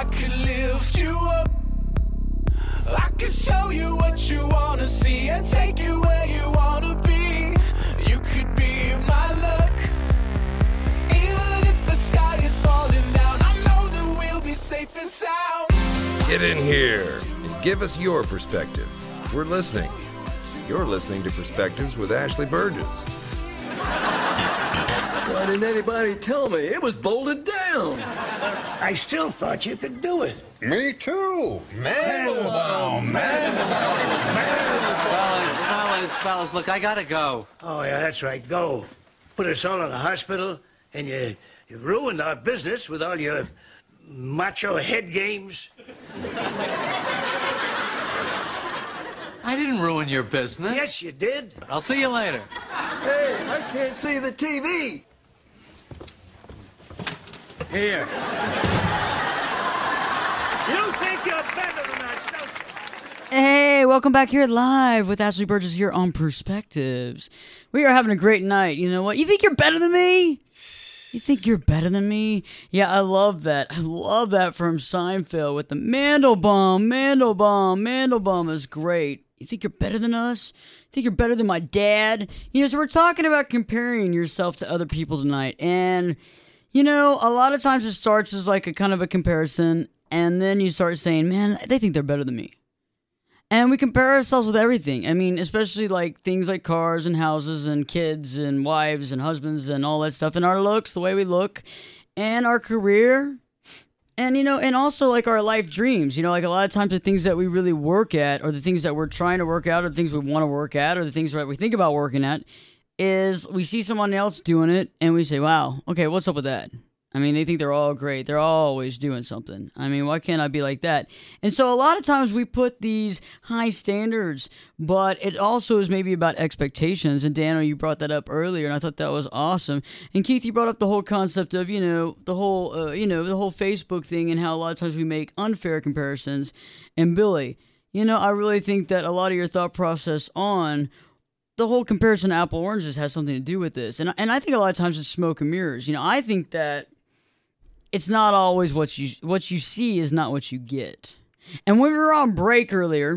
I could lift you up. I could show you what you wanna see and take you where you wanna be. You could be my luck. Even if the sky is falling down, I know that we'll be safe and sound. Get in here and give us your perspective. We're listening. You're listening to Perspectives with Ashley Burgess. Why didn't anybody tell me? It was bolted down. I still thought you could do it. Me too. Fellas, look, I gotta go. Oh, yeah, that's right. Go. Put us all in the hospital, and you ruined our business with all your macho head games. I didn't ruin your business. Yes, you did. I'll see you later. Hey, I can't see the TV. Here. You think you're better than us, don't you? Hey, welcome back here live with Ashley Burgess here on Perspectives. We are having a great night. You know what? You think you're better than me? You think you're better than me? Yeah, I love that. I love that from Seinfeld with the Mandelbaum. Mandelbaum is great. You think you're better than us? You think you're better than my dad? You know, so we're talking about comparing yourself to other people tonight. And, you know, a lot of times it starts as like a kind of a comparison. And then you start saying, man, they think they're better than me. And we compare ourselves with everything. I mean, especially like things like cars and houses and kids and wives and husbands and all that stuff. And our looks, the way we look, and our career. And, you know, and also like our life dreams. You know, like a lot of times the things that we really work at or the things that we're trying to work out or the things we want to work at or the things that we think about working at is we see someone else doing it and we say, wow, okay, what's up with that? I mean, they think they're all great. They're always doing something. I mean, why can't I be like that? And so a lot of times we put these high standards, but it also is maybe about expectations. And Daniel, you brought that up earlier, and I thought that was awesome. And Keith, you brought up the whole concept of, the whole Facebook thing and how a lot of times we make unfair comparisons. And Billy, I really think that a lot of your thought process on the whole comparison to apple oranges has something to do with this. And I think a lot of times it's smoke and mirrors. I think that it's not always what you see is not what you get. And when we were on break earlier,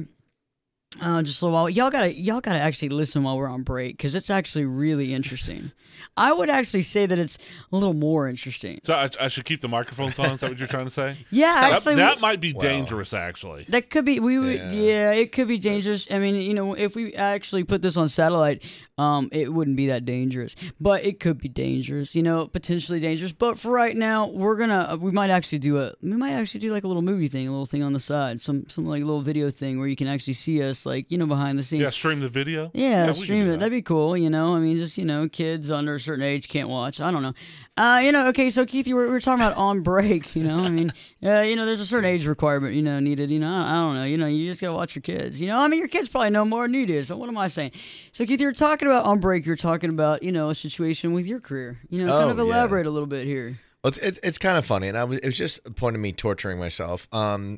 just a little while, y'all gotta actually listen while we're on break because it's actually really interesting. I would actually say that it's a little more interesting. So I should keep the microphones on. Is that what you're trying to say? Yeah, actually, that might be dangerous. Actually, that could be. It could be dangerous. I mean, if we actually put this on satellite, it wouldn't be that dangerous, but it could be dangerous. Potentially dangerous. But for right now, we might actually do like a little movie thing, a little thing on the side, some like little video thing where you can actually see us, like behind the scenes. Yeah, stream the video. Yeah, stream it. That'd be cool. I mean, just kids under a certain age can't watch. I don't know. Okay, so Keith, we were talking about on break. I mean, there's a certain age requirement, needed. I don't know. You just gotta watch your kids. I mean, your kids probably know more than you do. So what am I saying? So Keith, you were talking about on break. You're talking about a situation with your career. Kind of elaborate a little bit here. Well, it's kind of funny, and it was just a point of me torturing myself.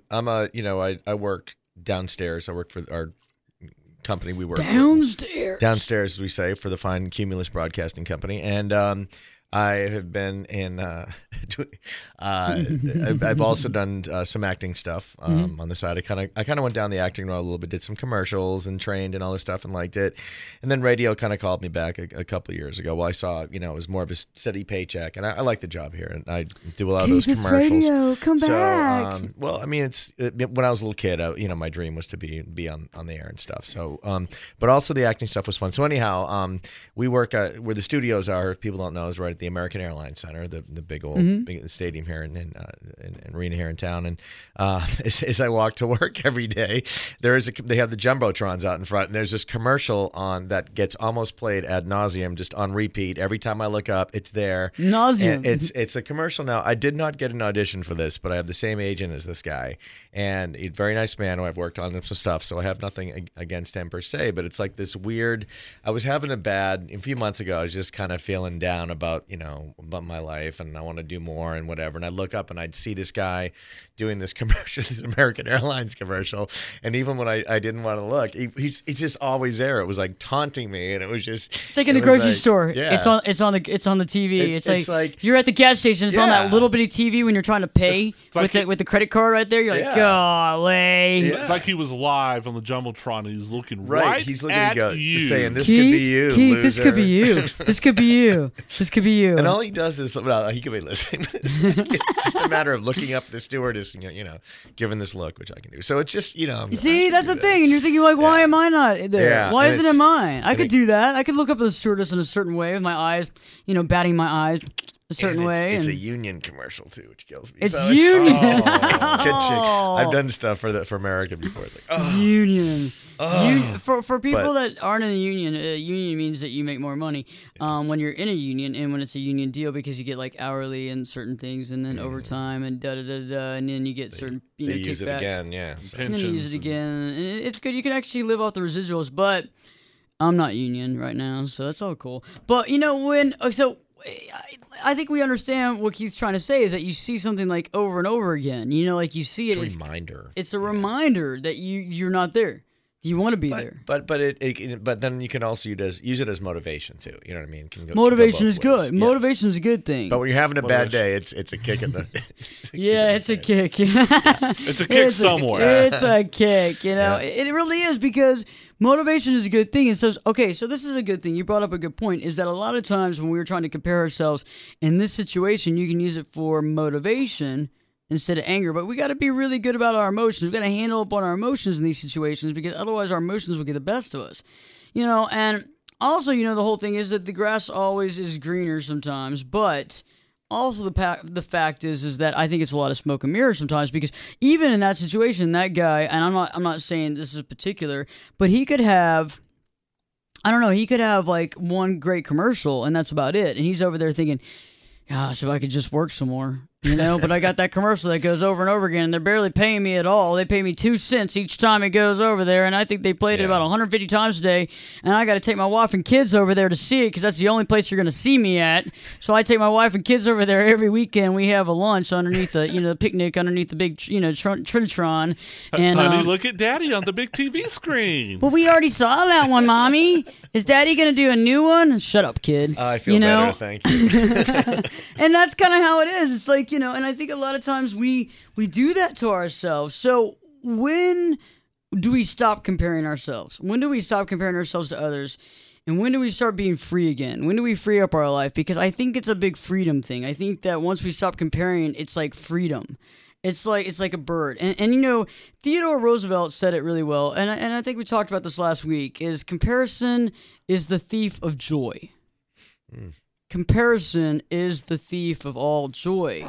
I work downstairs. I work for our company. We work downstairs, as we say, for the fine Cumulus Broadcasting Company, and I have been in. I've also done some acting stuff on the side. I kind of went down the acting road a little bit. Did some commercials and trained and all this stuff and liked it. And then radio kind of called me back a couple of years ago. Well, I saw it was more of a steady paycheck, and I like the job here, and I do a lot of those commercials. Radio, come back. Well, I mean, it's when I was a little kid, my dream was to be on the air and stuff. So, but also the acting stuff was fun. So anyhow, we work where the studios are. If people don't know, is right at the American Airlines Center, the big old big stadium here in arena here in town. And as I walk to work every day, they have the jumbotrons out in front, and there's this commercial on that gets almost played ad nauseum, just on repeat. Every time I look up, it's there. Nauseum. It's a commercial now. I did not get an audition for this, but I have the same agent as this guy, and he's a very nice man who I've worked on some stuff, so I have nothing against him per se. But it's like this weird. I was having a few months ago. I was just kind of feeling down about about my life, and I want to do more and whatever. And I'd look up and I'd see this guy doing this commercial, this American Airlines commercial. And even when I didn't want to look, he's just always there. It was like taunting me, and it was just. It's like in the grocery store. Yeah. It's on the TV. It's like you're at the gas station. It's on that Yeah. little bitty TV when you're trying to pay with the credit card right there. You're like, golly. Yeah. It's like he was live on the Jumbotron and he's looking Right, he's looking at to go, you. saying, "This Keith, could be you, Keith, this could be loser." you. This could be you. This could be you. And all he does is, well, he could be listening. It's just a matter of looking up the stewardess and, giving this look, which I can do. So it's just, You see, that's the thing. And you're thinking, like, why am I not there? Yeah, Why and isn't it it's- mine? I and could it- do that. I could look up at the stewardess in a certain way with my eyes, batting my eyes a certain And way. It's and a union commercial too, which kills me. It's So union. good chick. I've done stuff for American before. It's like, Union. For people But- that aren't in a union, union means that you make more money when you're in a union and when it's a union deal because you get like hourly and certain things and then overtime and da da da da and then you get certain they kickbacks. use it again, yeah. So- And then you use it Pensions again. And it's good. You can actually live off the residuals, but I'm not union right now, so that's all cool. But I think we understand what Keith's trying to say is that you see something like over and over again. Like you see it. It's a reminder. It's a reminder that you're not there. You want to be there. But then you can also use it as motivation too. You know what I mean? Can go Motivation both is good. ways. Yeah. Motivation is a good thing. But when you're having a bad day, it's a kick in the. Yeah, it's a kick. It's a kick somewhere. It's a kick. It really is because motivation is a good thing. And so this is a good thing. You brought up a good point. Is that a lot of times when we were trying to compare ourselves in this situation, you can use it for motivation instead of anger. But we got to be really good about our emotions. We got to handle up on our emotions in these situations because otherwise our emotions will get the best of us. And also, the whole thing is that the grass always is greener sometimes, but also the fact is that I think it's a lot of smoke and mirrors sometimes because even in that situation, that guy, and I'm not saying this is particular, but he could have, I don't know, he could have like one great commercial and that's about it. And he's over there thinking, gosh, if I could just work some more. But I got that commercial that goes over and over again, and they're barely paying me at all. They pay me 2 cents each time it goes over there, and I think they played it about 150 times a day, and I got to take my wife and kids over there to see it because that's the only place you're going to see me at. So I take my wife and kids over there every weekend. We have a lunch underneath the picnic underneath the big, Trinitron. And, Honey, look at Daddy on the big TV screen. Well, we already saw that one, Mommy. Is Daddy going to do a new one? Shut up, kid. I feel better, thank you. And that's kind of how it is. It's like, and I think a lot of times we do that to ourselves. So when do we stop comparing ourselves? When do we stop comparing ourselves to others? And when do we start being free again? When do we free up our life? Because I think it's a big freedom thing. I think that once we stop comparing, it's like freedom. It's like a bird. And Theodore Roosevelt said it really well. And I think we talked about this last week, is comparison is the thief of joy. Comparison is the thief of all joy.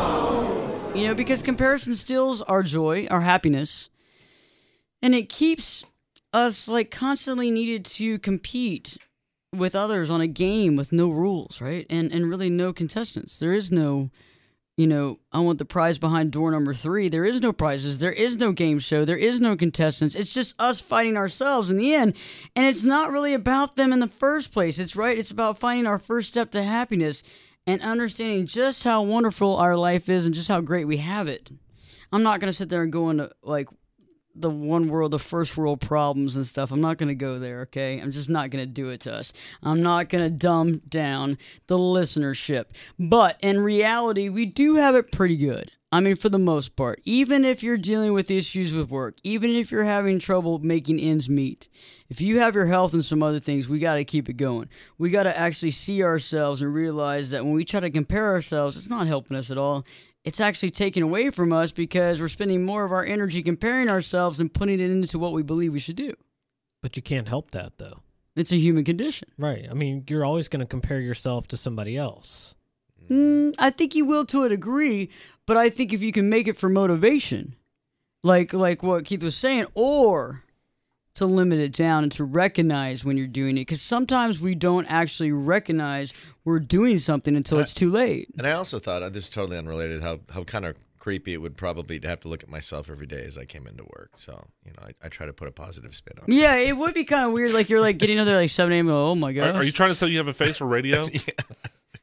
Because comparison steals our joy, our happiness, and it keeps us like constantly needed to compete with others on a game with no rules, right? And really no contestants. There is no, I want the prize behind door number 3. There is no prizes. There is no game show. There is no contestants. It's just us fighting ourselves in the end. And it's not really about them in the first place. It's about finding our first step to happiness and understanding just how wonderful our life is and just how great we have it. I'm not going to sit there and go into like the first world problems and stuff. I'm not going to go there, okay? I'm just not going to do it to us. I'm not going to dumb down the listenership. But in reality, we do have it pretty good. I mean, for the most part. Even if you're dealing with issues with work, even if you're having trouble making ends meet, if you have your health and some other things, we got to keep it going. We got to actually see ourselves and realize that when we try to compare ourselves, it's not helping us at all. It's actually taken away from us because we're spending more of our energy comparing ourselves and putting it into what we believe we should do. But you can't help that, though. It's a human condition. Right. I mean, you're always going to compare yourself to somebody else. I think you will to a degree, but I think if you can make it for motivation, like what Keith was saying, or to limit it down and to recognize when you're doing it, because sometimes we don't actually recognize we're doing something until it's too late. And I also thought, this is totally unrelated, how kind of creepy it would probably to have to look at myself every day as I came into work. So, I try to put a positive spin on it. Yeah, it would be kind of weird. Like you're like getting up there like 7 a.m. Oh my gosh. Are you trying to say you have a face for radio?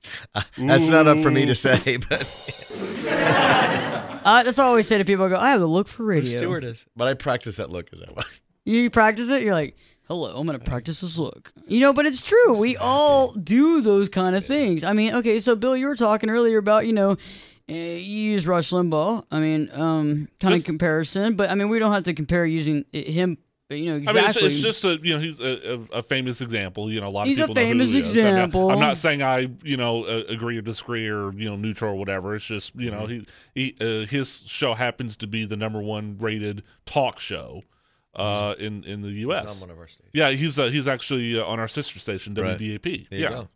That's not up for me to say, but that's what I always say to people. I go, I have the look for radio. Stewardess. But I practice that look as I walk. You practice it? You're like, hello, I'm going to practice this look. But it's true. We all do those kind of things. I mean, okay, so Bill, you were talking earlier about, you use Rush Limbaugh. I mean, kind of comparison. But, I mean, we don't have to compare using him, exactly. I mean, it's just he's a famous example. A lot of he's people a famous know who he is. example. I'm not saying I, agree or disagree or, neutral or whatever. It's just, his show happens to be the #1 rated talk show. In the U.S. He's on one of our stations. Yeah, he's actually on our sister station, WDAP. There you go.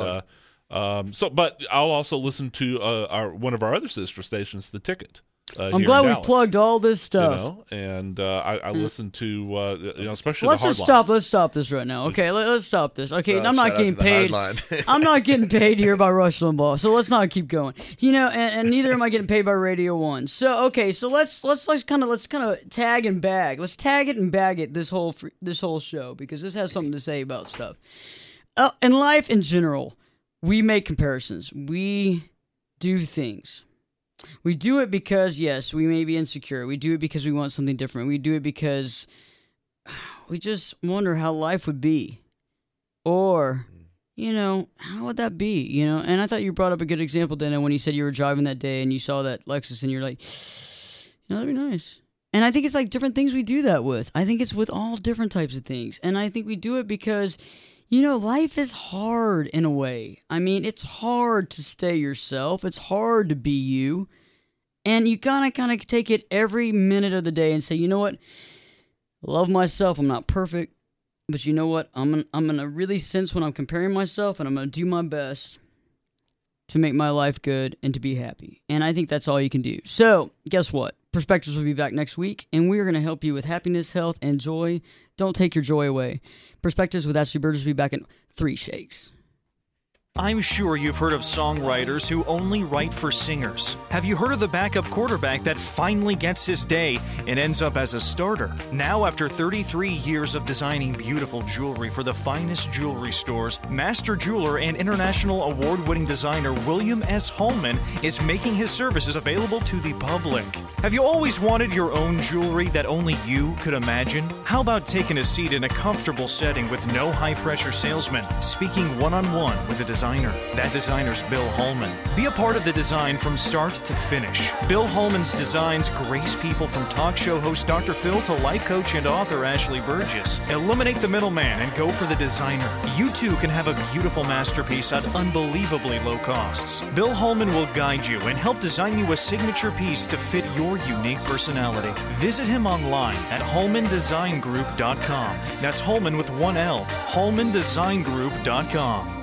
And but I'll also listen to one of our other sister stations, The Ticket. I'm glad we plugged all this stuff. And I listen to especially let's the just Hardline. let's stop this right now. Okay, let's stop this. Okay, Well, I'm not shout out getting to the paid. Hardline. I'm not getting paid here by Rush Limbaugh, so let's not keep going. And neither am I getting paid by Radio 1. So okay, so let's kind of tag and bag. Let's tag it and bag it this whole show, because this has something to say about stuff. In life in general, we make comparisons. We do things. We do it because, yes, we may be insecure. We do it because we want something different. We do it because we just wonder how life would be. Or, how would that be? And I thought you brought up a good example, Dana, when you said you were driving that day and you saw that Lexus and you're like, that'd be nice. And I think it's like different things we do that with. I think it's with all different types of things. And I think we do it because, life is hard in a way. I mean, it's hard to stay yourself. It's hard to be you. And you gotta kind of take it every minute of the day and say, you know what? I love myself. I'm not perfect. But you know what? I'm gonna really sense when I'm comparing myself, and I'm gonna do my best to make my life good and to be happy. And I think that's all you can do. So, guess what? Perspectives will be back next week, and we're going to help you with happiness, health, and joy. Don't take your joy away. Perspectives with Ashley Burgess will be back in 3 shakes. I'm sure you've heard of songwriters who only write for singers. Have you heard of the backup quarterback that finally gets his day and ends up as a starter? Now, after 33 years of designing beautiful jewelry for the finest jewelry stores, master jeweler and international award-winning designer William S. Holman is making his services available to the public. Have you always wanted your own jewelry that only you could imagine? How about taking a seat in a comfortable setting with no high-pressure salesman, speaking one-on-one with a designer? That designer's Bill Holman. Be a part of the design from start to finish. Bill Holman's designs grace people from talk show host Dr. Phil to life coach and author Ashley Burgess. Eliminate the middleman and go for the designer. You too can have a beautiful masterpiece at unbelievably low costs. Bill Holman will guide you and help design you a signature piece to fit your unique personality. Visit him online at HolmanDesignGroup.com. That's Holman with 1 L. HolmanDesignGroup.com.